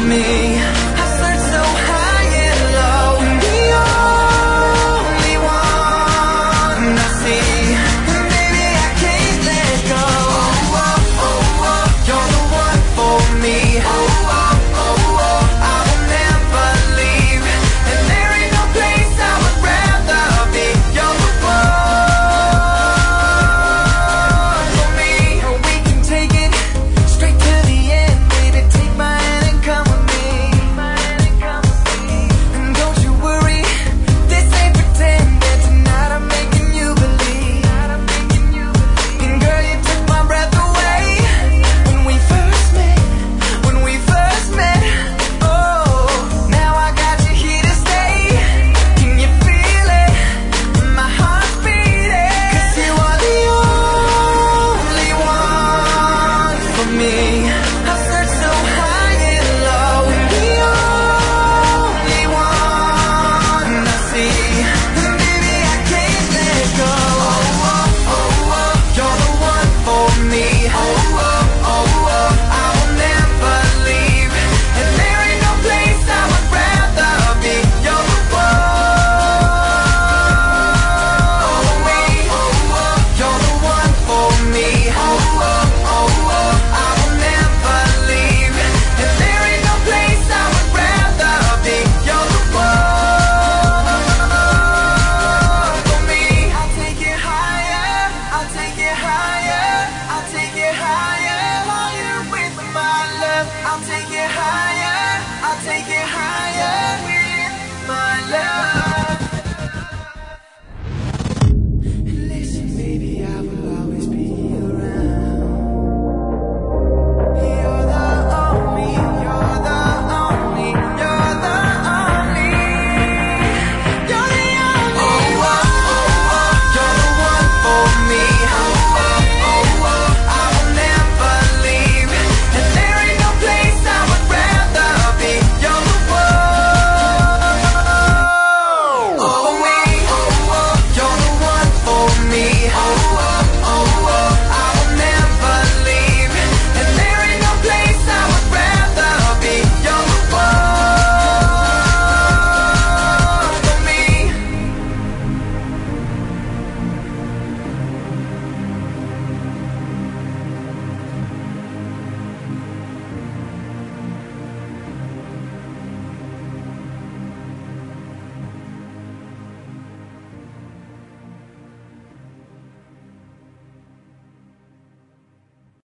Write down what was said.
me. I searched so high and low, and the only one I see, and baby I can't let go. Oh, oh, oh, oh, you're the one for me. Oh, oh, oh, oh, I will never leave, and there ain't no place I would rather be. You're the one for me. We can take it straight to the end, baby. Take my hand and come with me. And don't you worry, this ain't pretending. Tonight I'm making you believe. And girl, you took my breath away when we first met. Oh, now I got you here to stay. Can you feel it? My heart's beating. 'Cause you are the only one for me. I searched so high and low, and the only one I see, and baby I can't let go. Oh, oh, oh, oh, you're the one for me. Oh, oh, oh, oh, I will never leave, and there ain't no place I would rather be. You're the one for me. Oh, oh, you're the one for me. Oh, oh, oh, oh, I will never leave, and there ain't no place I would rather be. You're the one for me. I'll take it higher, I'll take it higher, I'll take it higher, higher with my love. I'll take it higher, I'll take it